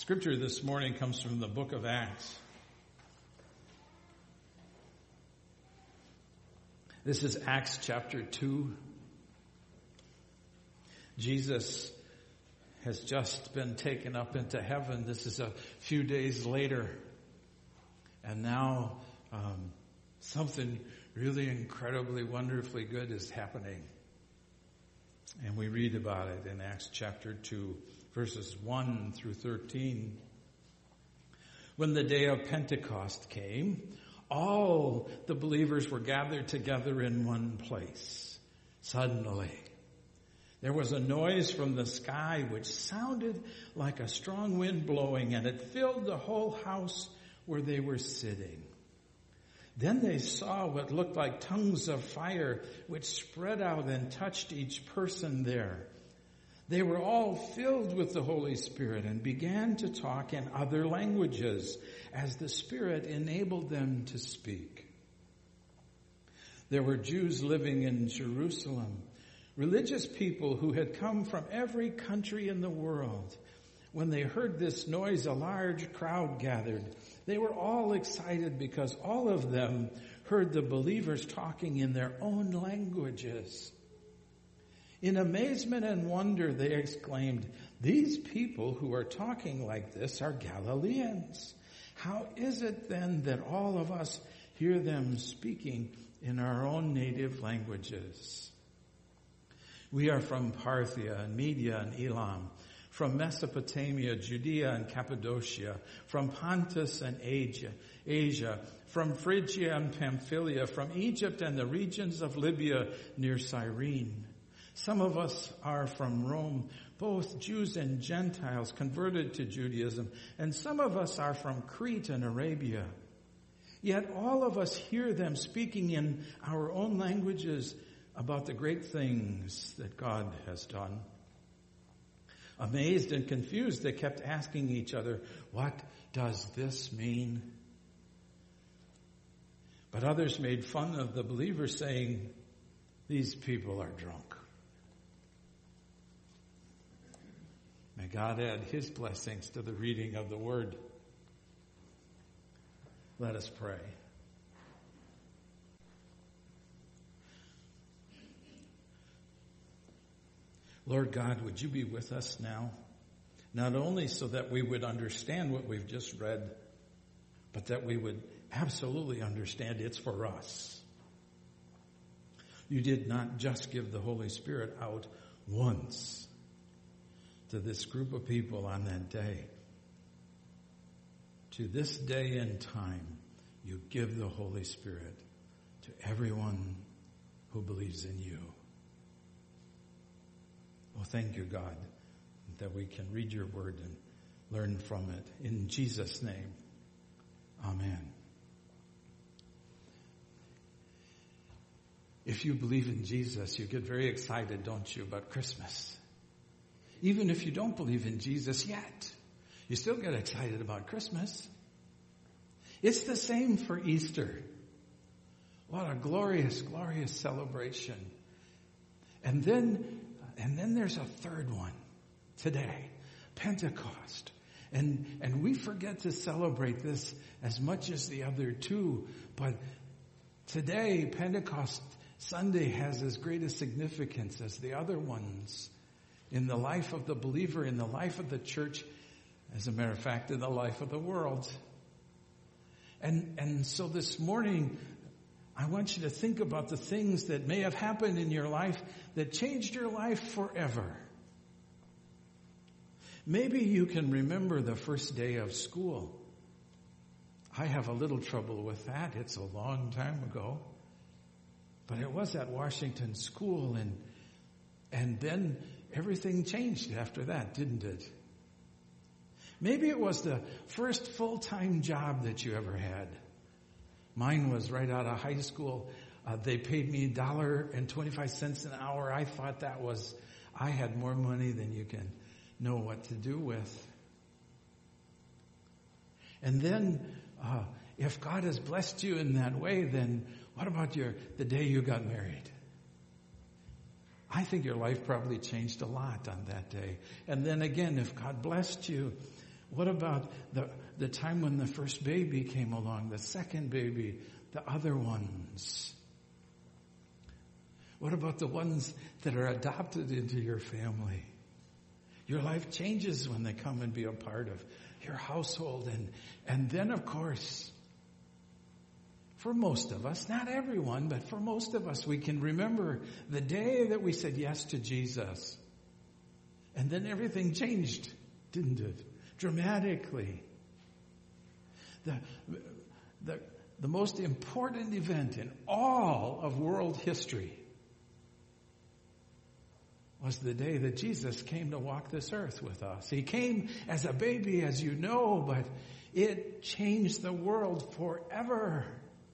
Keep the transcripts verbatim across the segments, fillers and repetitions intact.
Scripture this morning comes from the book of Acts. This is Acts chapter two. Jesus has just been taken up into heaven. This is a few days later. And now um, something really incredibly, wonderfully good is happening. And we read about it in Acts chapter two, verses one through thirteen. When the day of Pentecost came, all the believers were gathered together in one place. Suddenly, there was a noise from the sky which sounded like a strong wind blowing, and it filled the whole house where they were sitting. Then they saw what looked like tongues of fire which spread out and touched each person there. They were all filled with the Holy Spirit and began to talk in other languages as the Spirit enabled them to speak. There were Jews living in Jerusalem, religious people who had come from every country in the world. When they heard this noise, a large crowd gathered. They were all excited because all of them heard the believers talking in their own languages. In amazement and wonder, they exclaimed, "These people who are talking like this are Galileans. How is it then that all of us hear them speaking in our own native languages? We are from Parthia and Media and Elam, from Mesopotamia, Judea and Cappadocia, from Pontus and Asia, Asia, from Phrygia and Pamphylia, from Egypt and the regions of Libya near Cyrene. Some of us are from Rome, both Jews and Gentiles converted to Judaism, and some of us are from Crete and Arabia. Yet all of us hear them speaking in our own languages about the great things that God has done." Amazed and confused, they kept asking each other, "What does this mean?" But others made fun of the believers, saying, "These people are drunk." May God add his blessings to the reading of the word. Let us pray. Lord God, would you be with us now? Not only so that we would understand what we've just read, but that we would absolutely understand it's for us. You did not just give the Holy Spirit out once to this group of people on that day. To this day and time, you give the Holy Spirit to everyone who believes in you. Oh, thank you, God, that we can read your word and learn from it. In Jesus' name, amen. If you believe in Jesus, you get very excited, don't you, about Christmas? Even if you don't believe in Jesus yet, you still get excited about Christmas. It's the same for Easter. What a glorious, glorious celebration. And then And then there's a third one today, Pentecost. And, and we forget to celebrate this as much as the other two. But today, Pentecost Sunday has as great a significance as the other ones in the life of the believer, in the life of the church, as a matter of fact, in the life of the world. And, and so this morning, I want you to think about the things that may have happened in your life that changed your life forever. Maybe you can remember the first day of school. I have a little trouble with that. It's a long time ago. But it was at Washington School, and and then everything changed after that, didn't it? Maybe it was the first full-time job that you ever had. Mine was right out of high school. Uh, they paid me a dollar and twenty-five cents an hour. I thought that was, I had more money than you can know what to do with. And then, uh, if God has blessed you in that way, then what about your the day you got married? I think your life probably changed a lot on that day. And then again, if God blessed you What about the, the time when the first baby came along, the second baby, the other ones? What about the ones that are adopted into your family? Your life changes when they come and be a part of your household. And, and then, of course, for most of us, not everyone, but for most of us, we can remember the day that we said yes to Jesus. And then everything changed, didn't it? Dramatically. The, the, the most important event in all of world history was the day that Jesus came to walk this earth with us. He came as a baby, as you know, but it changed the world forever.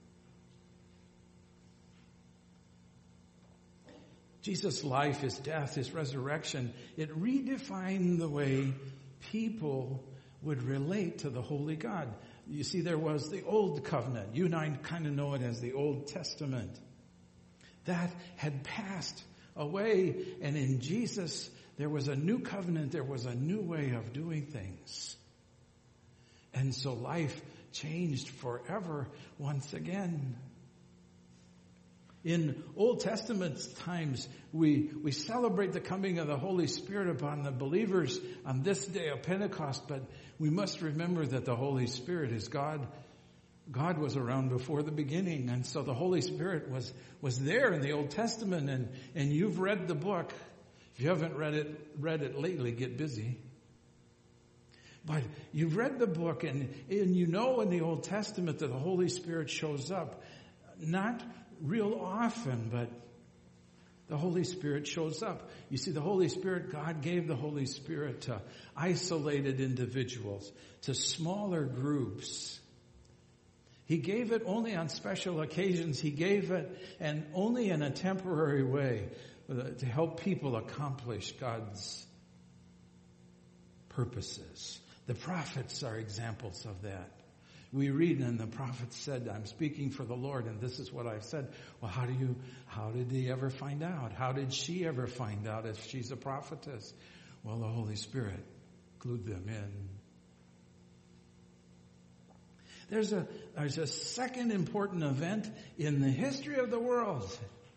Jesus' life, his death, his resurrection, it redefined the way people would relate to the Holy God. You see, there was the Old Covenant. You and I kind of know it as the Old Testament. That had passed away, and in Jesus, there was a new covenant. There was a new way of doing things. And so life changed forever once again. In Old Testament times, we, we celebrate the coming of the Holy Spirit upon the believers on this day of Pentecost, but we must remember that the Holy Spirit is God. God was around before the beginning, and so the Holy Spirit was, was there in the Old Testament, and, and you've read the book. If you haven't read it, read it lately, get busy. But you've read the book, and, and you know in the Old Testament that the Holy Spirit shows up, not real often, but the Holy Spirit shows up. You see, the Holy Spirit, God gave the Holy Spirit to isolated individuals, to smaller groups. He gave it only on special occasions. He gave it and only in a temporary way to help people accomplish God's purposes. The prophets are examples of that. We read, and the prophet said, I'm speaking for the Lord, and this is what I've said. Well, how do you, how did he ever find out? How did she ever find out if she's a prophetess? Well, the Holy Spirit clued them in. There's a, there's a second important event in the history of the world.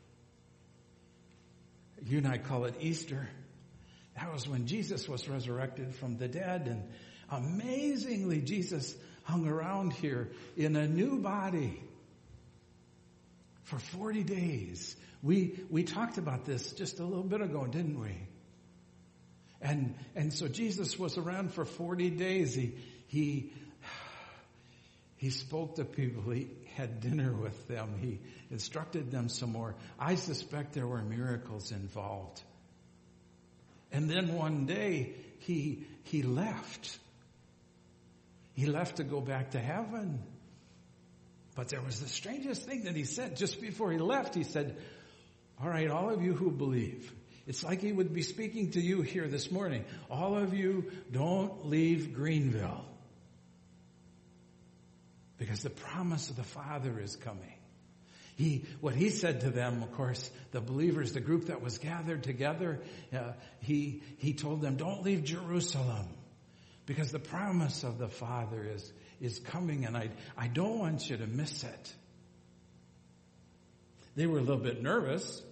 You and I call it Easter. That was when Jesus was resurrected from the dead, and amazingly, Jesus hung around here in a new body for forty days. We, we talked about this just a little bit ago, didn't we? And, and so Jesus was around for forty days. He, he, he spoke to people. He had dinner with them. He instructed them some more. I suspect there were miracles involved. And then one day he, he left. He left to go back to heaven. But there was the strangest thing that he said just before he left. He said, all right, all of you who believe. It's like he would be speaking to you here this morning. All of you, don't leave Greenville. Because the promise of the Father is coming. He, what he said to them, of course, the believers, the group that was gathered together, uh, he, he told them, don't leave Jerusalem. Because the promise of the Father is, is coming, and I, I don't want you to miss it. They were a little bit nervous.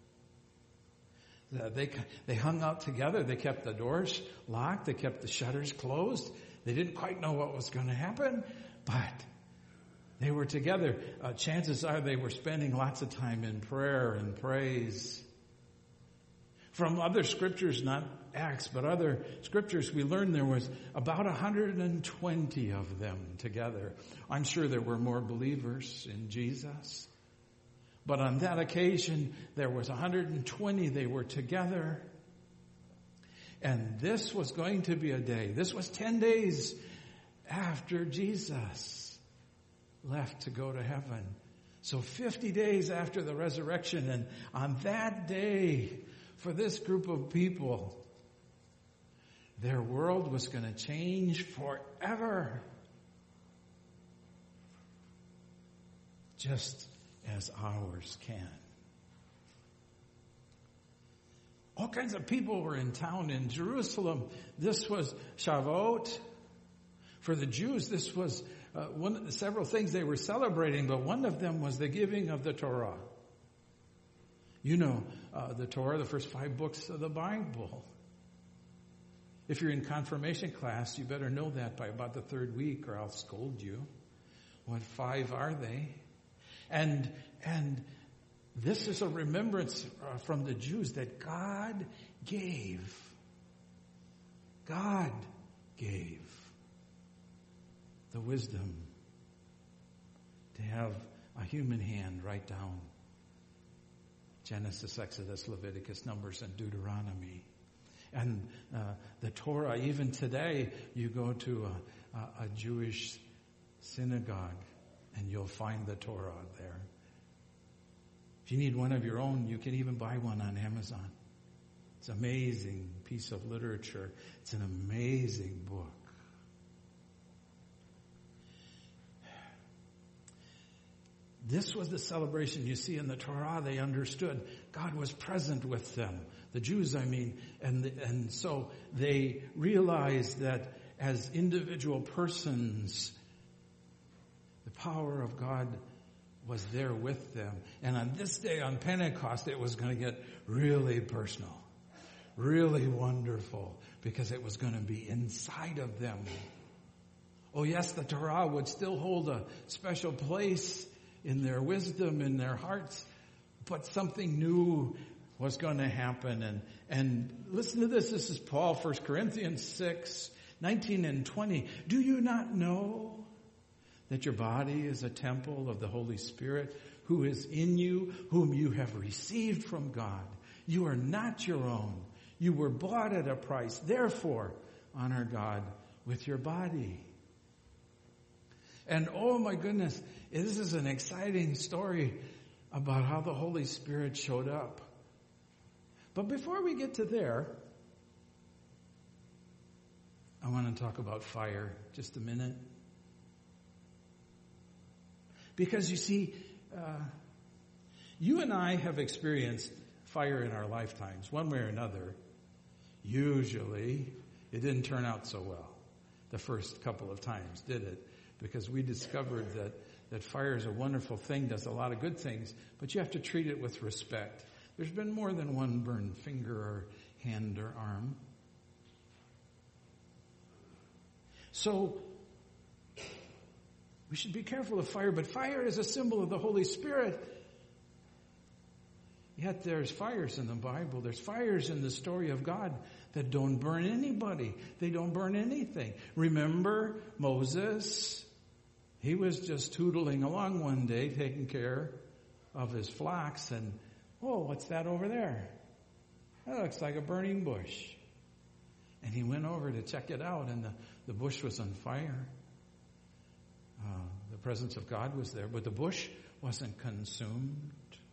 They, they hung out together. They kept the doors locked. They kept the shutters closed. They didn't quite know what was going to happen, but they were together. Uh, chances are they were spending lots of time in prayer and praise. From other scriptures, not Acts, but other scriptures, we learned there was about one hundred twenty of them together. I'm sure there were more believers in Jesus. But on that occasion, there was one hundred twenty. They were together. And this was going to be a day. This was ten days after Jesus left to go to heaven. So fifty days after the resurrection. And on that day, for this group of people, their world was going to change forever. Just as ours can. All kinds of people were in town in Jerusalem. This was Shavuot. For the Jews, this was uh, one, several things they were celebrating, but one of them was the giving of the Torah. You know, uh, the Torah, the first five books of the Bible. If you're in confirmation class, you better know that by about the third week, or I'll scold you. What five are they? And and this is a remembrance uh, from the Jews that God gave. God gave the wisdom to have a human hand write down Genesis, Exodus, Leviticus, Numbers, and Deuteronomy. And uh, the Torah, even today, you go to a, a, a Jewish synagogue and you'll find the Torah there. If you need one of your own, you can even buy one on Amazon. It's an amazing piece of literature. It's an amazing book. This was the celebration you see in the Torah. They understood God was present with them. The Jews, I mean. And, and so they realized that as individual persons, the power of God was there with them. And on this day, on Pentecost, it was going to get really personal, really wonderful, because it was going to be inside of them. Oh yes, the Torah would still hold a special place in their wisdom, in their hearts, but something new was going to happen. And, and listen to this. This is Paul, First Corinthians six, nineteen and twenty. Do you not know that your body is a temple of the Holy Spirit who is in you, whom you have received from God? You are not your own. You were bought at a price. Therefore, honor God with your body. And oh my goodness, this is an exciting story about how the Holy Spirit showed up. But before we get to there, I want to talk about fire just a minute. Because you see, uh, you and I have experienced fire in our lifetimes, one way or another. Usually, it didn't turn out so well the first couple of times, did it? Because we discovered that, that fire is a wonderful thing, does a lot of good things, but you have to treat it with respect. There's been more than one burned finger or hand or arm. So, we should be careful of fire, but fire is a symbol of the Holy Spirit. Yet there's fires in the Bible. There's fires in the story of God that don't burn anybody. They don't burn anything. Remember Moses? He was just tootling along one day, taking care of his flocks, and, oh, what's that over there? That looks like a burning bush. And he went over to check it out, and the, the bush was on fire. Uh, the presence of God was there, but the bush wasn't consumed.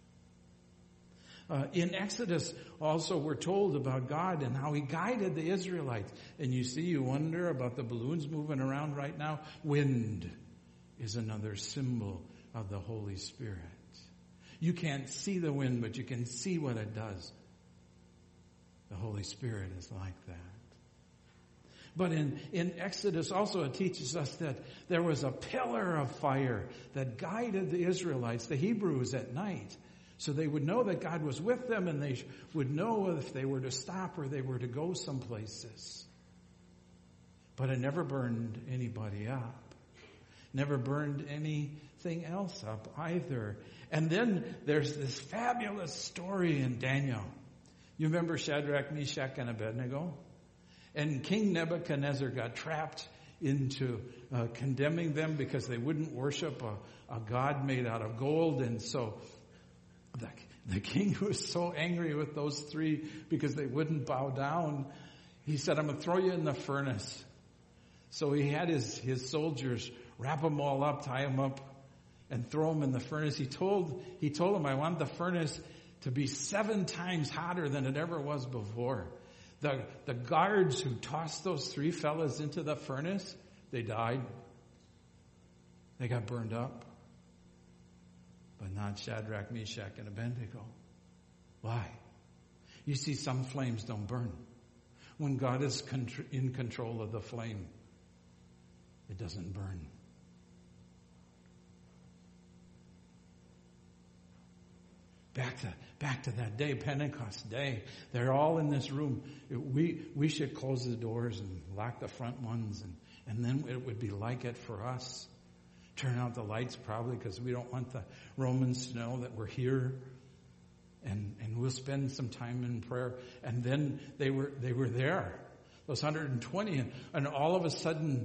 Uh, in Exodus, also, we're told about God and how He guided the Israelites. And you see, you wonder about the balloons moving around right now. Wind is another symbol of the Holy Spirit. You can't see the wind, but you can see what it does. The Holy Spirit is like that. But in, in Exodus also it teaches us that there was a pillar of fire that guided the Israelites, the Hebrews, at night. So they would know that God was with them, and they would know if they were to stop or they were to go some places. But it never burned anybody up. Never burned anything else up either. And then there's this fabulous story in Daniel. You remember Shadrach, Meshach, and Abednego? And King Nebuchadnezzar got trapped into uh, condemning them because they wouldn't worship a, a god made out of gold. And so the, the king was so angry with those three because they wouldn't bow down. He said, I'm going to throw you in the furnace. So he had his, his soldiers wrap them all up, tie them up, and throw them in the furnace. He told, he told them, I want the furnace to be seven times hotter than it ever was before. The, the guards who tossed those three fellas into the furnace, they died. They got burned up. But not Shadrach, Meshach, and Abednego. Why? You see, some flames don't burn. When God is in control of the flame, it doesn't burn. Back to back to that day, Pentecost day. They're all in this room. We we should close the doors and lock the front ones, and, and then it would be like it for us. Turn out the lights probably because we don't want the Romans to know that we're here. And and we'll spend some time in prayer. And then they were they were there, those one hundred twenty, and, and all of a sudden,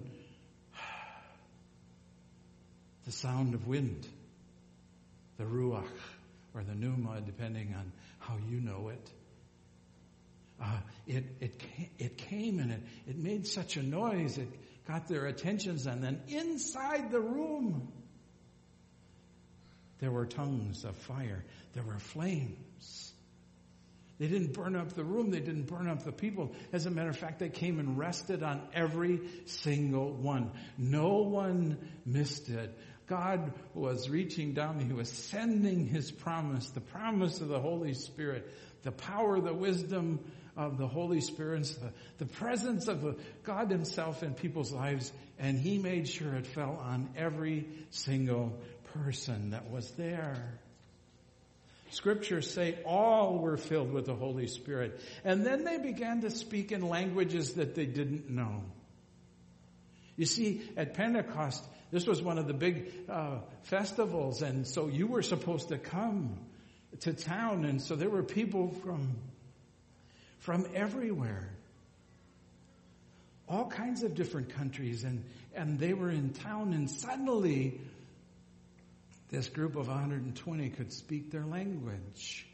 the sound of wind, the ruach, or the pneuma, depending on how you know it. Uh, it it it came and it, it made such a noise. It got their attentions, and then inside the room, there were tongues of fire. There were flames. They didn't burn up the room. They didn't burn up the people. As a matter of fact, they came and rested on every single one. No one missed it. God was reaching down. He was sending His promise, the promise of the Holy Spirit, the power, the wisdom of the Holy Spirit, the, the presence of the God Himself in people's lives, and He made sure it fell on every single person that was there. Scriptures say all were filled with the Holy Spirit, and then they began to speak in languages that they didn't know. You see, at Pentecost, this was one of the big uh, festivals, and so you were supposed to come to town, and so there were people from from everywhere, all kinds of different countries, and and they were in town, and suddenly this group of one hundred twenty could speak their language.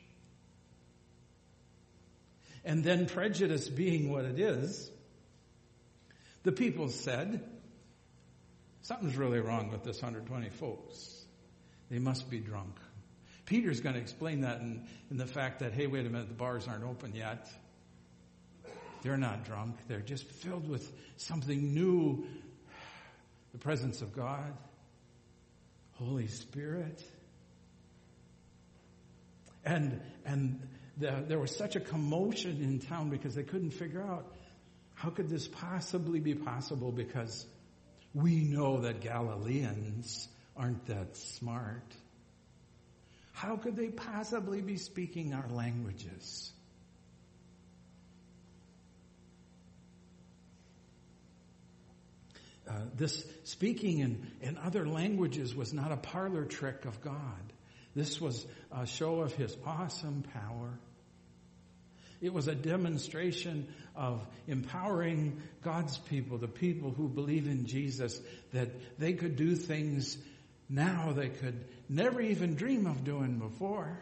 And then, prejudice being what it is, the people said, something's really wrong with this one hundred twenty folks. They must be drunk. Peter's going to explain that in, in the fact that, hey, wait a minute, the bars aren't open yet. They're not drunk. They're just filled with something new. The presence of God. Holy Spirit. And and the, there was such a commotion in town because they couldn't figure out, how could this possibly be possible? Because we know that Galileans aren't that smart. How could they possibly be speaking our languages? Uh, this speaking in, in other languages was not a parlor trick of God. This was a show of His awesome power. It was a demonstration of empowering God's people, the people who believe in Jesus, that they could do things now they could never even dream of doing before.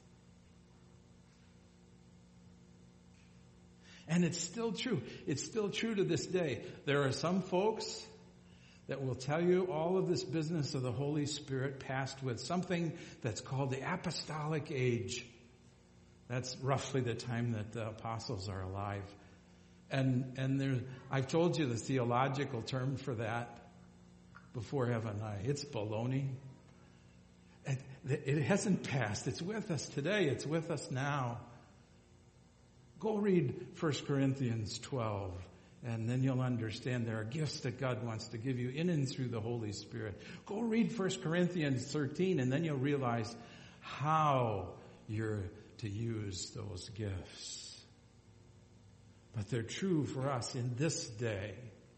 And it's still true. It's still true to this day. There are some folks that will tell you all of this business of the Holy Spirit passed with something that's called the apostolic age. That's roughly the time that the apostles are alive. And and there, I've told you the theological term for that before, haven't I? It's baloney. It, it hasn't passed. It's with us today. It's with us now. Go read First Corinthians twelve. And then you'll understand there are gifts that God wants to give you in and through the Holy Spirit. Go read First Corinthians thirteen, and then you'll realize how you're to use those gifts. But they're true for us in this day.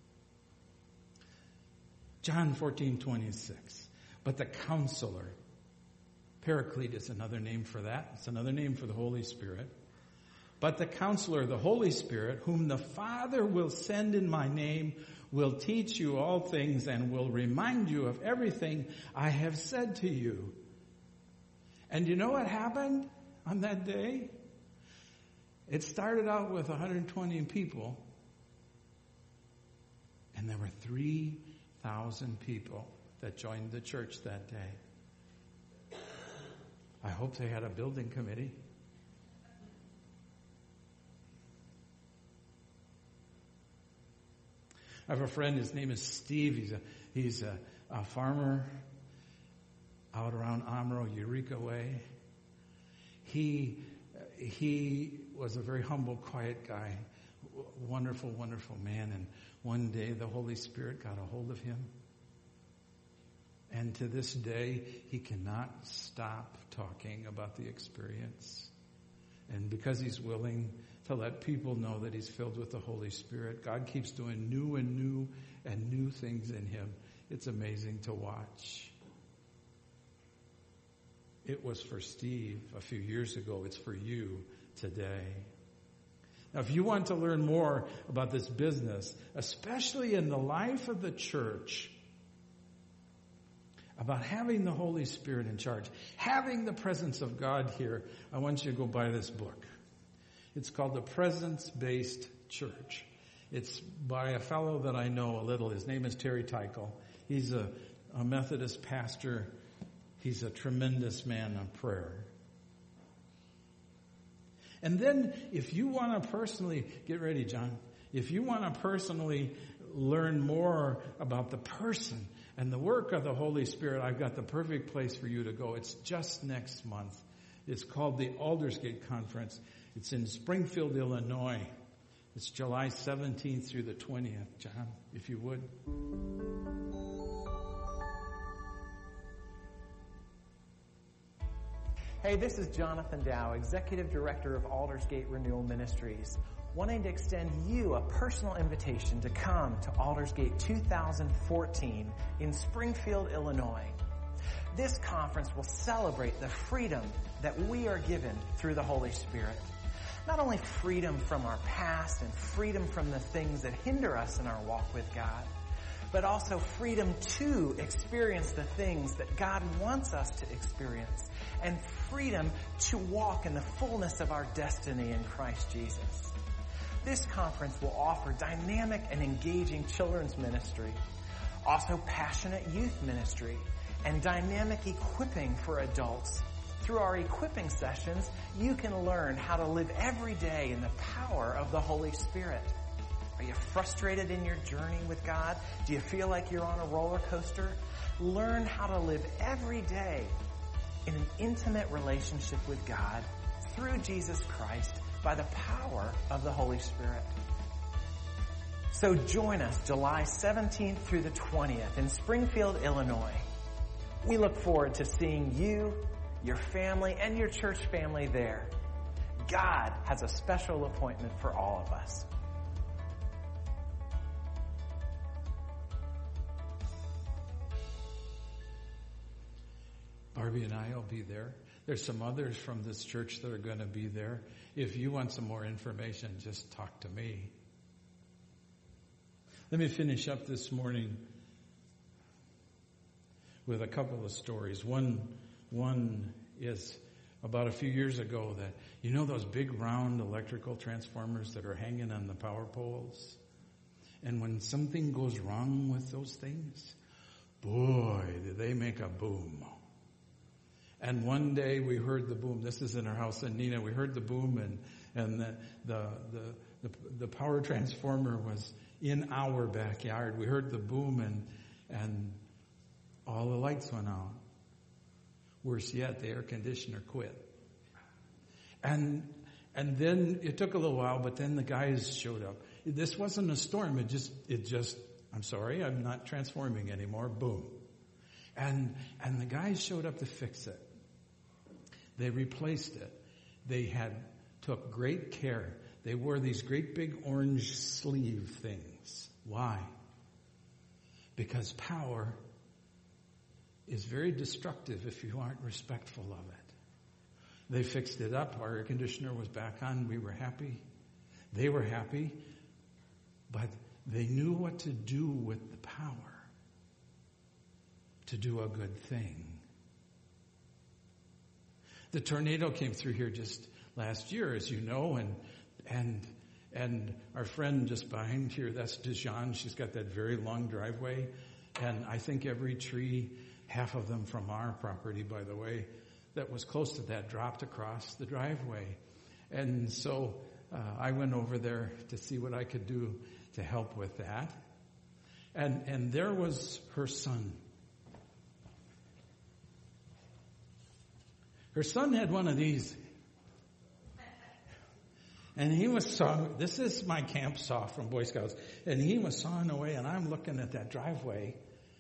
John fourteen twenty-six. But the Counselor, Paraclete is another name for that. It's another name for the Holy Spirit. But the Counselor, the Holy Spirit, whom the Father will send in my name, will teach you all things and will remind you of everything I have said to you. And you know what happened on that day? It started out with one hundred twenty people, and there were three thousand people that joined the church that day. I hope they had a building committee. I have a friend, his name is Steve. He's a, he's a, a farmer out around Amro, Eureka way. He, he was a very humble, quiet guy. wonderful, wonderful man. And one day the Holy Spirit got a hold of him. And to this day, he cannot stop talking about the experience. And because he's willing to let people know that he's filled with the Holy Spirit, God keeps doing new and new and new things in him. It's amazing to watch. It was for Steve a few years ago. It's for you today. Now, if you want to learn more about this business, especially in the life of the church, about having the Holy Spirit in charge, having the presence of God here, I want you to go buy this book. It's called The Presence-Based Church. It's by a fellow that I know a little. His name is Terry Tykel. He's a, a Methodist pastor. He's a tremendous man of prayer. And then if you want to personally, get ready, John. If you want to personally learn more about the person and the work of the Holy Spirit, I've got the perfect place for you to go. It's just next month. It's called the Aldersgate Conference. It's in Springfield, Illinois. It's July seventeenth through the twentieth. John, if you would. Hey, this is Jonathan Dow, Executive Director of Aldersgate Renewal Ministries, wanting to extend you a personal invitation to come to Aldersgate two thousand fourteen in Springfield, Illinois. This conference will celebrate the freedom that we are given through the Holy Spirit. Not only freedom from our past and freedom from the things that hinder us in our walk with God, but also freedom to experience the things that God wants us to experience, and freedom to walk in the fullness of our destiny in Christ Jesus. This conference will offer dynamic and engaging children's ministry, also passionate youth ministry, and dynamic equipping for adults. Through our equipping sessions, you can learn how to live every day in the power of the Holy Spirit. Are you frustrated in your journey with God? Do you feel like you're on a roller coaster? Learn how to live every day in an intimate relationship with God through Jesus Christ by the power of the Holy Spirit. So join us July seventeenth through the twentieth in Springfield, Illinois. We look forward to seeing you, your family, and your church family there. God has a special appointment for all of us. Barbie and I will be there. There's some others from this church that are going to be there. If you want some more information, just talk to me. Let me finish up this morning with a couple of stories. One, one is about a few years ago that, you know those big round electrical transformers that are hanging on the power poles? And when something goes wrong with those things, boy, do they make a boom. And one day we heard the boom. This is in our house in Neenah. We heard the boom, and and the the the, the, the power transformer was in our backyard. We heard the boom, and and all the lights went out. Worse yet, the air conditioner quit. And and then it took a little while, but then the guys showed up. This wasn't a storm. It just it just I'm sorry, I'm not transforming anymore. Boom. And and the guys showed up to fix it. They replaced it. They had took great care. They wore these great big orange sleeve things. Why? Because power is very destructive if you aren't respectful of it. They fixed it up. Our air conditioner was back on. We were happy. They were happy. But they knew what to do with the power to do a good thing. The tornado came through here just last year, as you know, and and and our friend just behind here, that's Dijon. She's got that very long driveway, and I think every tree, half of them from our property, by the way, that was close to that dropped across the driveway. And so uh, I went over there to see what I could do to help with that. And and there was her son. Her son had one of these. And he was sawing, this is my camp saw from Boy Scouts, and he was sawing away, and I'm looking at that driveway.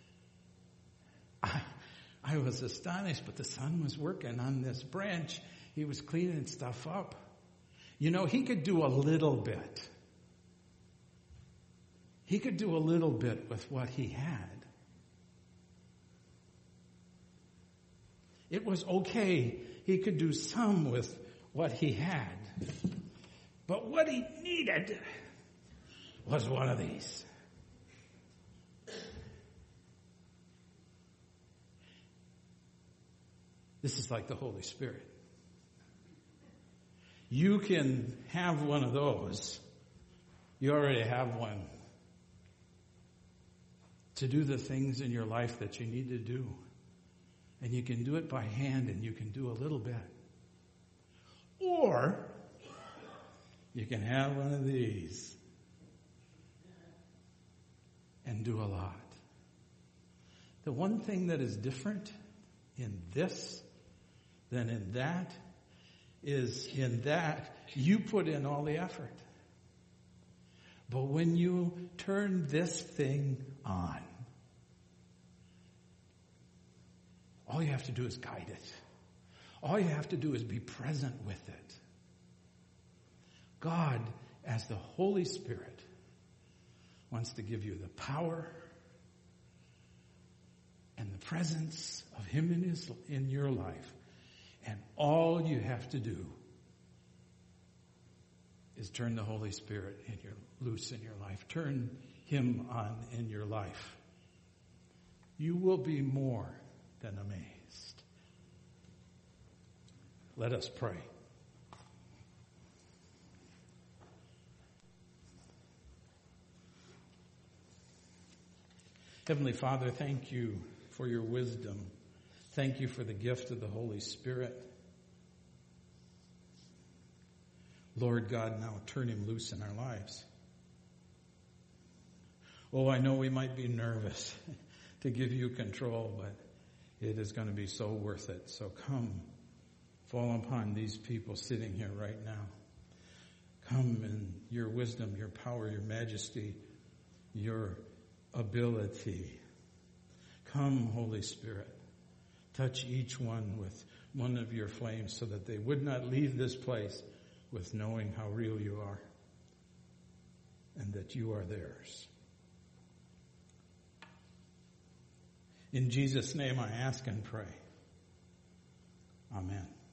I, I was astonished, but the son was working on this branch. He was cleaning stuff up. You know, he could do a little bit. He could do a little bit with what he had. It was okay. He could do some with what he had. But what he needed was one of these. This is like the Holy Spirit. You can have one of those. You already have one. To do the things in your life that you need to do. And you can do it by hand, and you can do a little bit. Or you can have one of these and do a lot. The one thing that is different in this than in that is in that you put in all the effort. But when you turn this thing on, all you have to do is guide it. All you have to do is be present with it. God, as the Holy Spirit, wants to give you the power and the presence of Him in His, in your life. And all you have to do is turn the Holy Spirit in your, loose in your life. Turn Him on in your life. You will be more than amazed. Let us pray. Heavenly Father, thank you for your wisdom. Thank you for the gift of the Holy Spirit. Lord God, now turn Him loose in our lives. Oh, I know we might be nervous to give you control, but it is going to be so worth it. So come, fall upon these people sitting here right now. Come in your wisdom, your power, your majesty, your ability. Come, Holy Spirit. Touch each one with one of your flames so that they would not leave this place with knowing how real you are and that you are theirs. In Jesus' name I ask and pray. Amen.